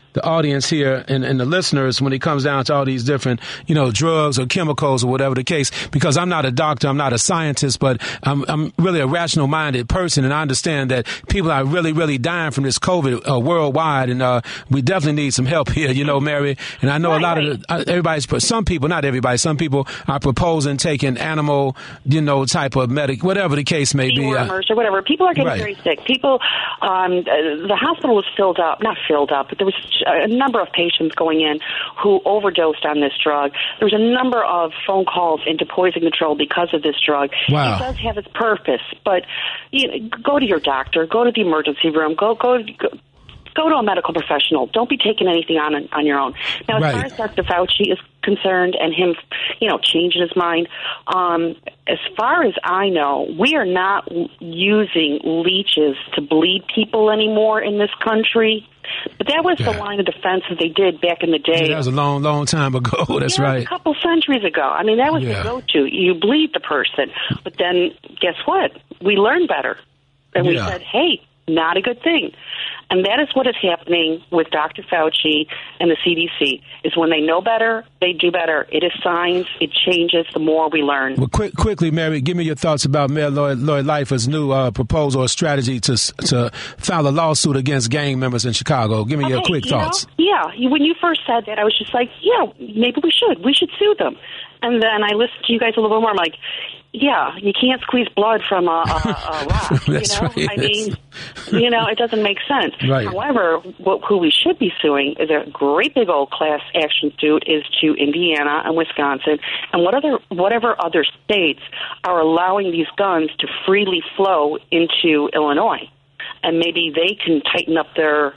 the audience here and, and the listeners when it comes down to all these different, you know, drugs or chemicals or whatever the case, because I'm not a doctor, I'm not a scientist, but I'm, I'm really a rational minded person. And I understand that people are really, really dying from this COVID uh, worldwide. And uh, we definitely need some help here, you know, Mary. And I know right, a lot right. of the, uh, everybody's, some people, not everybody, some people are proposing taking animal, you know, type of medic, whatever the case may be. Uh, or whatever. People are getting right. very sick. People, um, the hospital was filled up, not filled up, but there was a number of patients going in who overdosed on this drug. There was a number of phone calls into poison control because of this drug. Wow. It does have its purpose, but you know, go to your doctor, go to the emergency room, go go. go Go to a medical professional. Don't be taking anything on on your own. Now, as right. far as Doctor Fauci is concerned and him, you know, changing his mind, um, as far as I know, we are not using leeches to bleed people anymore in this country. But that was yeah. the line of defense that they did back in the day. Yeah, that was a long, long time ago. That's yeah, right. A couple centuries ago. I mean, that was yeah. the go-to. You bleed the person. But then, guess what? We learned better. And we yeah. said, hey, not a good thing. And that is what is happening with Doctor Fauci and the C D C, is when they know better, they do better. It is science. It changes the more we learn. Well, quick, quickly, Mary, give me your thoughts about Mayor Lloyd, Lloyd Lightfoot's new uh, proposal or strategy to to file a lawsuit against gang members in Chicago. Give me okay, your quick you thoughts. Know, yeah. When you first said that, I was just like, yeah, maybe we should. We should sue them. And then I listened to you guys a little bit more. I'm like, yeah, you can't squeeze blood from a, a, a rock. you know, right. I mean, you know, it doesn't make sense. Right. However, what, who we should be suing is a great big old class action suit is to Indiana and Wisconsin and what other, whatever other states are allowing these guns to freely flow into Illinois, and maybe they can tighten up their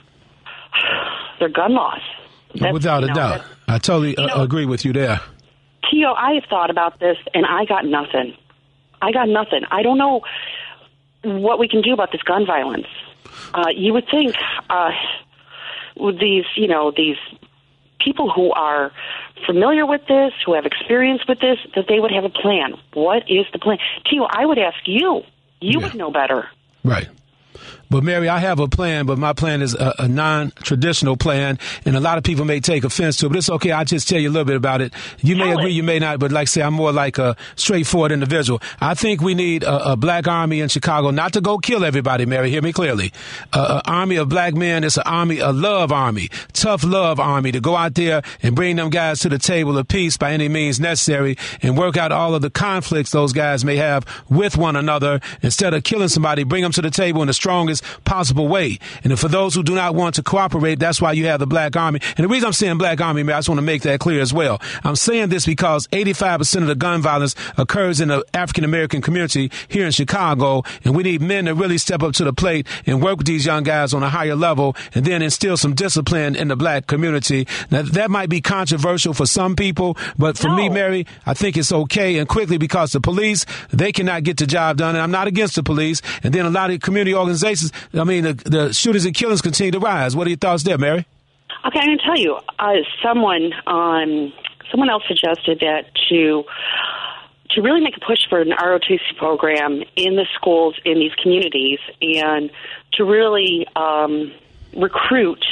their gun laws. That's, Without a know, doubt, I totally uh, know, agree with you there. Tio, I have thought about this, and I got nothing. I got nothing. I don't know what we can do about this gun violence. Uh, you would think uh, with these, you know, these people who are familiar with this, who have experience with this, that they would have a plan. What is the plan? Tio, I would ask you. You yeah. would know better. Right. But, Mary, I have a plan, but my plan is a, a non-traditional plan, and a lot of people may take offense to it, but it's okay. I'll just tell you a little bit about it. You may Tell agree, it. you may not, but like I say, I'm more like a straightforward individual. I think we need a, a black army in Chicago, not to go kill everybody, Mary, hear me clearly. Uh, an army of black men, it's an army, a love army, tough love army to go out there and bring them guys to the table of peace by any means necessary and work out all of the conflicts those guys may have with one another. Instead of killing somebody, bring them to the table in the strongest possible way. And for those who do not want to cooperate, that's why you have the black army. And the reason I'm saying black army, man, I just want to make that clear as well. I'm saying this because eighty-five percent of the gun violence occurs in the African American community here in Chicago, and we need men to really step up to the plate and work with these young guys on a higher level and then instill some discipline in the black community. Now, that might be controversial for some people, but for no. me, Mary, I think it's okay, and quickly, because the police, they cannot get the job done, and I'm not against the police. And then a lot of community organizations, I mean, the, the shooters and killings continue to rise. What are your thoughts there, Mary? Okay, I'm going to tell you. Uh, someone, um, someone else suggested that to to really make a push for an R O T C program in the schools in these communities, and to really um, recruit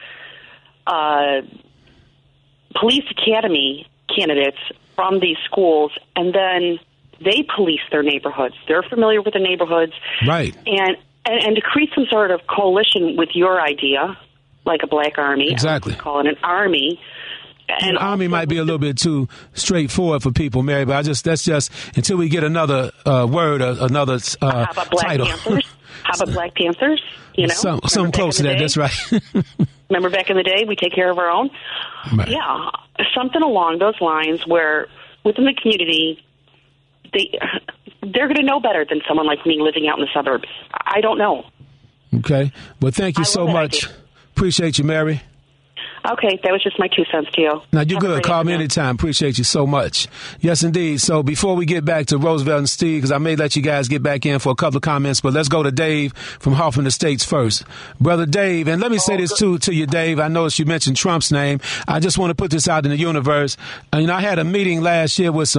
uh, police academy candidates from these schools, and then they police their neighborhoods. They're familiar with the neighborhoods, right? And And, and to create some sort of coalition with your idea, like a black army. Exactly. I would call it an army. And the army might be a little bit too straightforward for people, Mary, but I just that's just until we get another uh, word, or another uh, How about Black title. Panthers? How about Black Panthers? You know, some, something close to that. Day? That's right. Remember back in the day, we take care of our own. Right. Yeah, something along those lines, where within the community, they they're going to know better than someone like me living out in the suburbs. I don't know. Okay. Well, thank you I so much. Idea. Appreciate you, Mary. Okay, that was just my two cents, Tio. Now, you're good. Call me anytime. Appreciate you so much. Yes, indeed. So before we get back to Roosevelt and Steve, because I may let you guys get back in for a couple of comments, but let's go to Dave from Hoffman Estates first. Brother Dave, and let me say this too to you, Dave. I noticed you mentioned Trump's name. I just want to put this out in the universe. Uh, you know, I had a meeting last year with some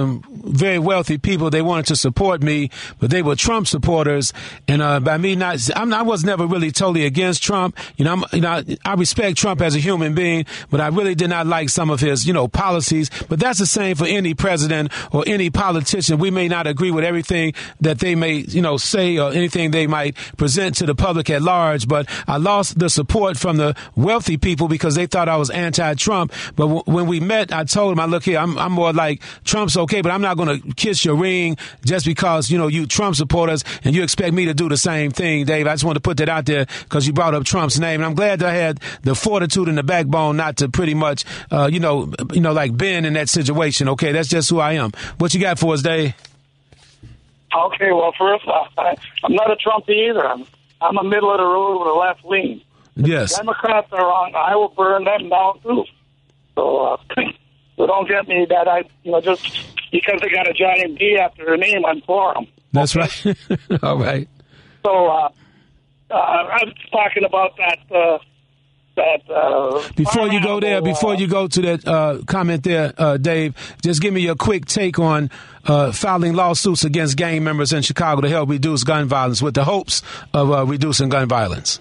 very wealthy people. They wanted to support me, but they were Trump supporters. And uh, by me not, I'm, I was never really totally against Trump. You know, I'm, you know, I, I respect Trump as a human being, but I really did not like some of his, you know, policies. But that's the same for any president or any politician. We may not agree with everything that they may, you know, say or anything they might present to the public at large. But I lost the support from the wealthy people because they thought I was anti-Trump. But w- when we met, I told him, I look here, I'm, I'm more like Trump's okay, but I'm not going to kiss your ring just because, you know, you Trump supporters and you expect me to do the same thing, Dave. I just want to put that out there because you brought up Trump's name. And I'm glad that I had the fortitude and the backbone not to pretty much, uh, you know, you know, like bend in that situation. Okay, that's just who I am. What you got for us, Dave? Okay, well, first off, I, I'm not a Trump either. I'm, I'm a middle of the road with a left lean. Yes. If Democrats are wrong, I will burn them down too. So, uh, so don't get me that I, you know, just because they got a giant D after their name, I'm for them. That's okay? Right. All right. So, uh, uh, I was talking about that. Uh, that uh, before you go there, before you go to that uh, comment there, uh, Dave, just give me your quick take on uh, filing lawsuits against gang members in Chicago to help reduce gun violence with the hopes of uh, reducing gun violence.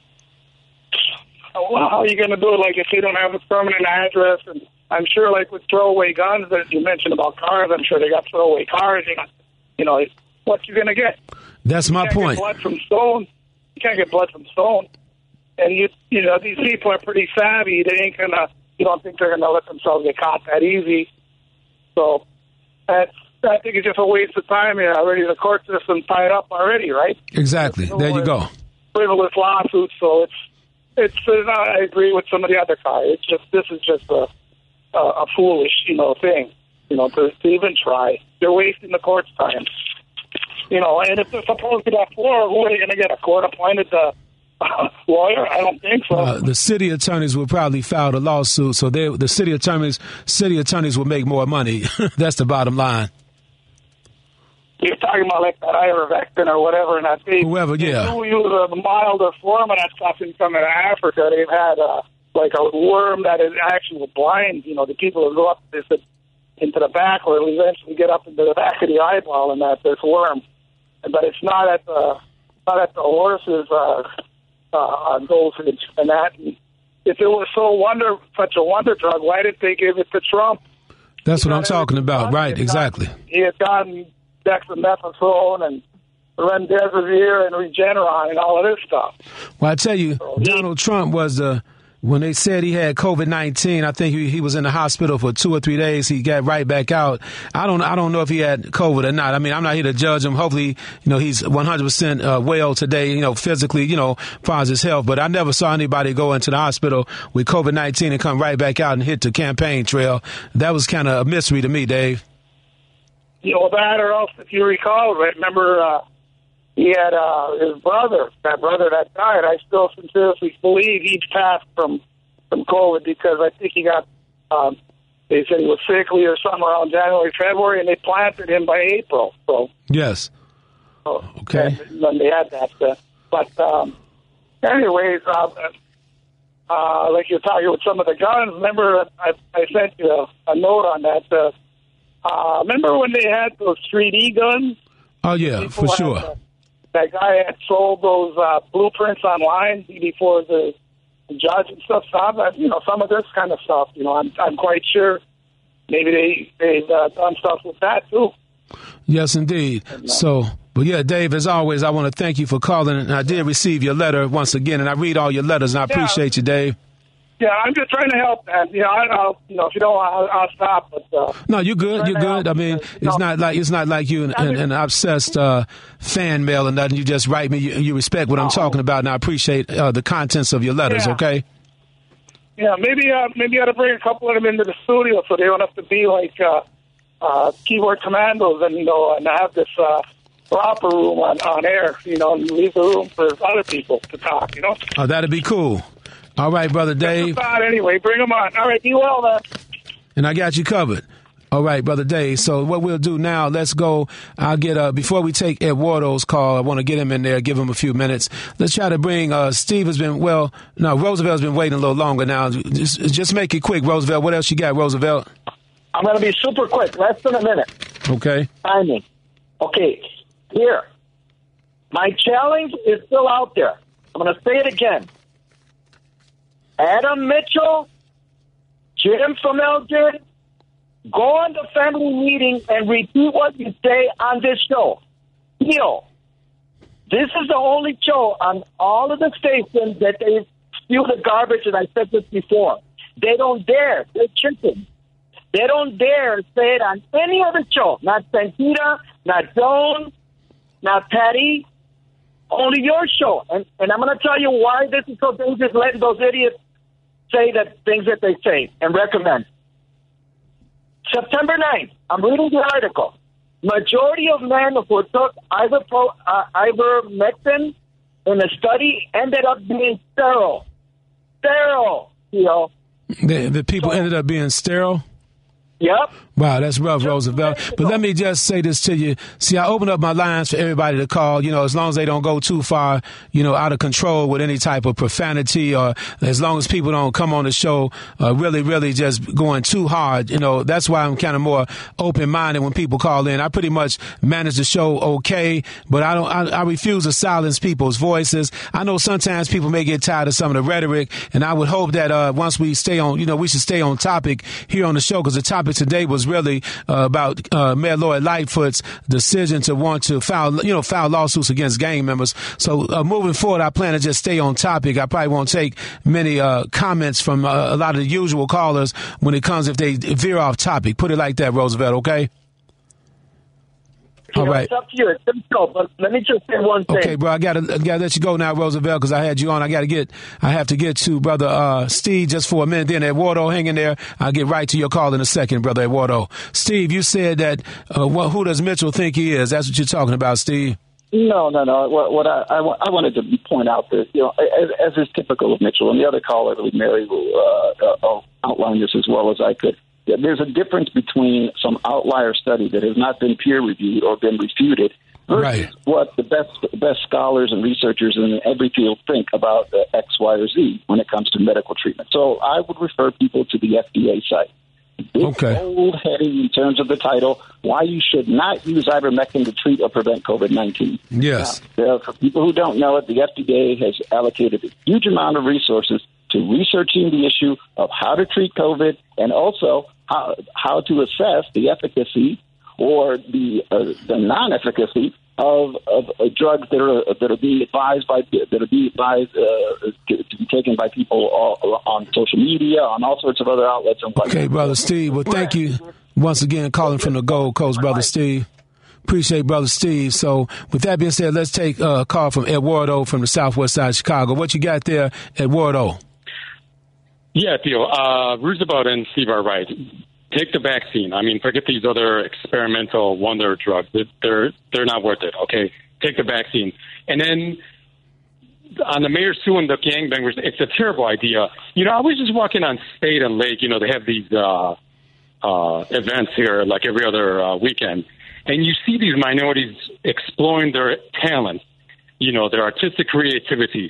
Well, how are you going to do it? Like if they don't have a permanent address, and I'm sure, like with throwaway guns that you mentioned about cars, I'm sure they got throwaway cars. You know, you know what you going to get? That's my you can't point. Get blood from stone. You can't get blood from stone. And you, you know, these people are pretty savvy. They ain't gonna. You don't think they're gonna let themselves get caught that easy. So that's. I think it's just a waste of time. Yeah, already the court system tied up already, right? Exactly. There you go. Frivolous lawsuits. So it's. It's. Uh, I agree with some of the other guys. It's just. This is just a. A, a foolish, you know, thing. You know, to, to even try. They're wasting the court's time. You know, and if they're supposed to get four, who are they going to get? A court-appointed uh, lawyer? I don't think so. Uh, the city attorneys will probably file a lawsuit, so they, the city attorneys, city attorneys will make more money. That's the bottom line. You're talking about like that ivermectin or whatever, and that they whoever, yeah. They do use a milder form of that stuff in some of Africa. They've had uh, like a worm that is actually blind. You know, the people who go up this into the back, or eventually get up into the back of the eyeball, and that this worm. But it's not at the not at the horse's uh, uh, dosage, and that. If it was so wonder such a wonder drug, why did they give it to Trump? That's what I'm talking about, right? Exactly. He had gotten dexamethasone and remdesivir and Regeneron and all of this stuff. Well, I tell you, so Donald he, Trump was the. When they said he had COVID nineteen, I think he, he was in the hospital for two or three days. He got right back out. I don't I don't know if he had COVID or not. I mean, I'm not here to judge him. Hopefully, you know, he's one hundred percent uh, well today, you know, physically, you know, as far as his health. But I never saw anybody go into the hospital with COVID nineteen and come right back out and hit the campaign trail. That was kind of a mystery to me, Dave. You know, that or else, if you recall, right, remember uh, he had uh, his brother, that brother that died. I still sincerely believe he passed from, from COVID because I think he got, um, they said he was sickly or something around January, February, and they planted him by April. So yes. So, okay. Then they had that. Uh, but um, anyways, uh, uh, like you're talking with some of the guns, remember I, I sent you a, a note on that. Uh, uh, remember when they had those three D guns? Oh, yeah, People for sure. Had, uh, that guy had sold those uh, blueprints online before the, the judge and stuff. So I'm, you know, some of this kind of stuff, you know, I'm, I'm quite sure maybe they, they've uh, done stuff with that, too. Yes, indeed. And, uh, so, but yeah, Dave, as always, I want to thank you for calling. And I did receive your letter once again, and I read all your letters, and I yeah, appreciate you, Dave. Yeah, I'm just trying to help, man. You know, I, I'll, you know, if you don't, I'll, I'll stop. But uh, no, you're good. You're good. I mean, because, it's know, not like it's not like you an, an, an obsessed uh, fan mail and nothing. You just write me. You, you respect what I'm talking about, and I appreciate uh, the contents of your letters. Yeah. Okay. Yeah, maybe uh, maybe I ought to bring a couple of them into the studio so they don't have to be like uh, uh, keyboard commandos, and you know, and have this uh, proper room on, on air. You know, and leave the room for other people to talk. You know. Oh, that'd be cool. All right, Brother Dave. Anyway, bring them on. All right, be well, man. And I got you covered. All right, Brother Dave. So what we'll do now, let's go. I'll get, uh, before we take Eduardo's call, I want to get him in there, give him a few minutes. Let's try to bring, uh, Steve has been, well, no, Roosevelt's been waiting a little longer now. Just, just make it quick, Roosevelt. What else you got, Roosevelt? I'm going to be super quick, less than a minute. Okay. Timing. Okay. Here. My challenge is still out there. I'm going to say it again. Adam Mitchell, Jim from Elgin, go on the family meeting and repeat what you say on this show. Neil, this is the only show on all of the stations that they spew the garbage, and I said this before. They don't dare. They're chicken. They don't dare say it on any other show. Not Santita, not Joan, not Patty. Only your show. And, and I'm going to tell you why this is so dangerous, letting those idiots say that things that they say and recommend. September ninth, I'm reading the article. Majority of men who took iverpo- uh, ivermectin in a study ended up being sterile. Sterile, you know. The, the people so, ended up being sterile? Yep. Wow, that's rough, Roosevelt. But let me just say this to you. See, I open up my lines for everybody to call, you know, as long as they don't go too far, you know, out of control with any type of profanity, or as long as people don't come on the show uh, really, really just going too hard. You know, that's why I'm kind of more open-minded when people call in. I pretty much manage the show okay, but I don't. I, I refuse to silence people's voices. I know sometimes people may get tired of some of the rhetoric, and I would hope that uh, once we stay on, you know, we should stay on topic here on the show, because the topic today was really uh, about uh, Mayor Lloyd Lightfoot's decision to want to file, you know, file lawsuits against gang members. So uh, moving forward, I plan to just stay on topic. I probably won't take many uh, comments from uh, a lot of the usual callers when it comes if they veer off topic. Put it like that, Roosevelt, okay? You All know, right. It's up to you. It's difficult, but let me just say one thing. Okay, bro, I gotta, I gotta let you go now, Roosevelt, because I had you on. I gotta get, I have to get to brother uh, Steve just for a minute. Then Eduardo, hang in there. I'll get right to your call in a second, brother Eduardo. Steve, you said that. Uh, what, who does Mitchell think he is? That's what you're talking about, Steve. No, no, no. What, what I, I, I wanted to point out that, you know, as, as is typical of Mitchell, and the other caller, Mary, will uh, uh, outline this as well as I could. There's a difference between some outlier study that has not been peer-reviewed or been refuted versus right. what the best best scholars and researchers in every field think about uh, X, Y, or Z when it comes to medical treatment. So I would refer people to the F D A site. Big, okay. bold heading in terms of the title, why you should not use ivermectin to treat or prevent COVID nineteen. Yes. Now, uh, for people who don't know it, the F D A has allocated a huge amount of resources to researching the issue of how to treat COVID and also how, how to assess the efficacy or the uh, the non-efficacy of, of uh, drugs that are that are being advised by that are being advised uh, to, to be taken by people all, on social media, on all sorts of other outlets. And okay, brother Steve. Well, thank you once again, calling from the Gold Coast, brother Steve. Appreciate brother Steve. So with that being said, let's take a call from Eduardo from the southwest side of Chicago. What you got there, Eduardo? Yeah, Theo. Uh, Roosevelt and Steve are right. Take the vaccine. I mean, forget these other experimental wonder drugs. They're they're not worth it. Okay, take the vaccine. And then on the mayor suing the gangbangers, it's a terrible idea. You know, I was just walking on State and Lake. You know, they have these uh, uh, events here like every other uh, weekend, and you see these minorities exploring their talent. You know, their artistic creativity.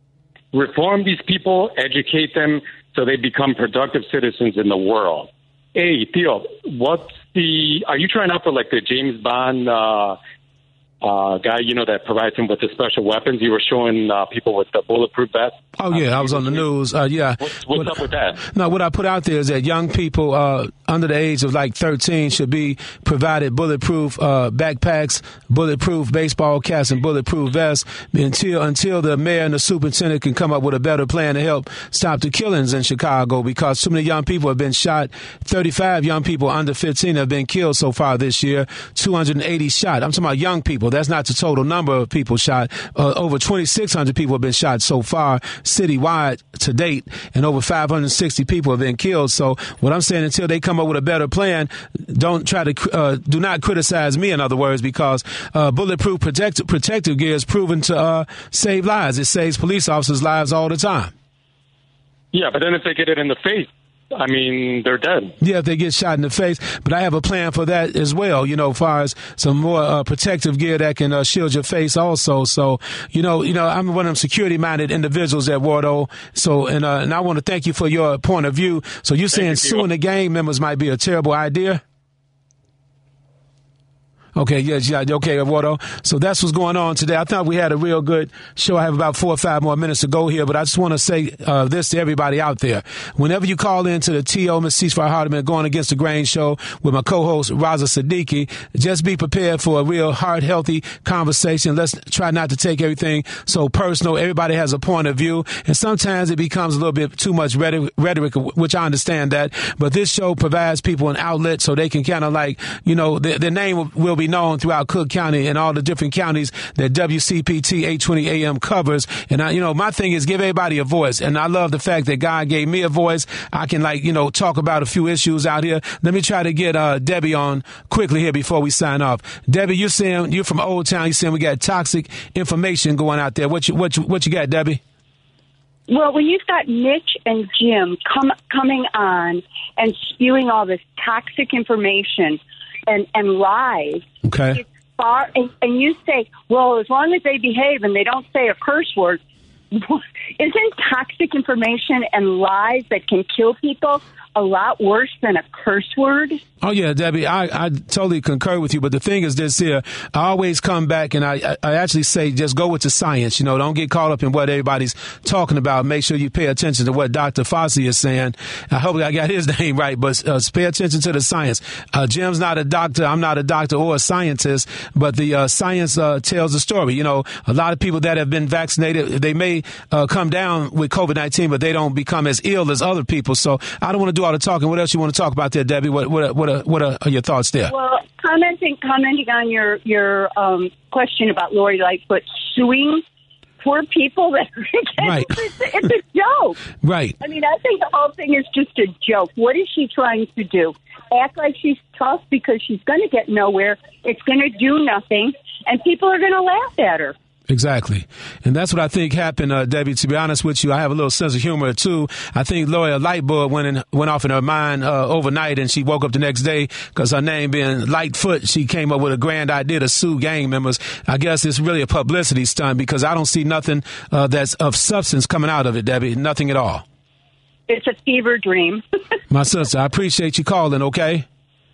Reform these people, educate them so they become productive citizens in the world. Hey, Theo, what's the, are you trying out for like the James Bond uh, uh, guy, you know, that provides him with the special weapons? You were showing uh, people with the bulletproof vest. Oh, yeah, I was on the news. Uh, yeah. What's, what's what, up with that? No, what I put out there is that young people uh, under the age of like thirteen should be provided bulletproof uh, backpacks, bulletproof baseball caps, and bulletproof vests until until the mayor and the superintendent can come up with a better plan to help stop the killings in Chicago, because too many young people have been shot. thirty-five young people under fifteen have been killed so far this year. two hundred eighty shot. I'm talking about young people. That's not the total number of people shot. Uh, over twenty-six hundred people have been shot so far citywide to date, and over five hundred sixty people have been killed. So what I'm saying, until they come up with a better plan, don't try to, uh, do not criticize me, in other words, because uh, bulletproof protective, protective gear is proven to uh, save lives. It saves police officers' lives all the time. Yeah, but then if they get it in the face, I mean, they're dead. Yeah, if they get shot in the face. But I have a plan for that as well, you know, as far as some more uh, protective gear that can uh, shield your face also. So, you know, you know, I'm one of them security-minded individuals, Eduardo. So, and uh, and I want to thank you for your point of view. So you're saying you, suing the gang members might be a terrible idea? Okay, yes, yeah, okay, Eduardo. So that's what's going on today. I thought we had a real good show. I have about four or five more minutes to go here, but I just want to say uh, this to everybody out there. Whenever you call into the T O. Miss Ceasefire Hardiman Going Against the Grain show with my co-host, Raza Siddiqui, just be prepared for a real heart-healthy conversation. Let's try not to take everything so personal. Everybody has a point of view, and sometimes it becomes a little bit too much rhetoric, which I understand that, but this show provides people an outlet so they can kind of like, you know, their, their name will be known throughout Cook County and all the different counties that W C P T eight twenty A M covers. And I, you know, my thing is give everybody a voice. And I love the fact that God gave me a voice. I can like, you know, talk about a few issues out here. Let me try to get uh, Debbie on quickly here before we sign off. Debbie, you're saying you're from Old Town. You're saying we got toxic information going out there. What you, what you, what you got, Debbie? Well, when you've got Mitch and Jim come, coming on and spewing all this toxic information and, and lies, okay. It's far, and, and you say, well, as long as they behave and they don't say a curse word, isn't toxic information and lies that can kill people a lot worse than a curse word? Oh, yeah, Debbie, I, I totally concur with you. But the thing is this here, I always come back and I, I actually say just go with the science. You know, don't get caught up in what everybody's talking about. Make sure you pay attention to what Doctor Fossey is saying. I hope I got his name right, but uh, pay attention to the science. Uh, Jim's not a doctor. I'm not a doctor or a scientist, but the uh, science uh, tells the story. You know, a lot of people that have been vaccinated, they may uh, come down with COVID nineteen, but they don't become as ill as other people. So I don't want to do all the talking. What else you want to talk about there, Debbie? What what what are, what are your thoughts there? Well, commenting commenting on your your um, question about Lori Lightfoot suing poor people, that right. it's, it's a joke. Right. I mean, I think the whole thing is just a joke. What is she trying to do? Act like she's tough because she's going to get nowhere. It's going to do nothing, and people are going to laugh at her. Exactly. And that's what I think happened, uh, Debbie. To be honest with you, I have a little sense of humor, too. I think Lori, a light bulb went, in, went off in her mind uh, overnight, and she woke up the next day because her name being Lightfoot, she came up with a grand idea to sue gang members. I guess it's really a publicity stunt because I don't see nothing uh, that's of substance coming out of it, Debbie. Nothing at all. It's a fever dream. My sister, I appreciate you calling, okay?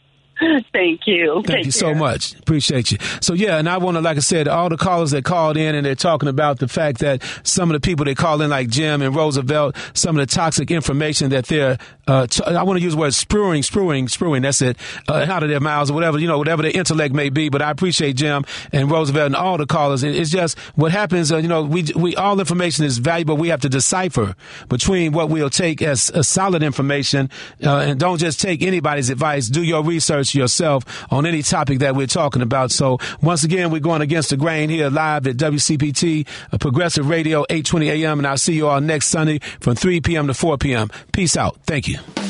Thank you. Thank Take you care. so much. Appreciate you. So, yeah, and I want to, like I said, all the callers that called in and they're talking about the fact that some of the people that call in, like Jim and Roosevelt, some of the toxic information that they're, uh, t- I want to use the word spewing, spewing, spewing, that's it, uh, out of their mouths or whatever, you know, whatever their intellect may be. But I appreciate Jim and Roosevelt and all the callers. It's just what happens, uh, you know, we, we, all information is valuable. We have to decipher between what we'll take as a solid information uh, and don't just take anybody's advice. Do your research yourself on any topic that we're talking about. So once again, we're going against the grain here live at W C P T, Progressive Radio, eight twenty A M, and I'll see you all next Sunday from three p.m. to four p.m. Peace out. Thank you.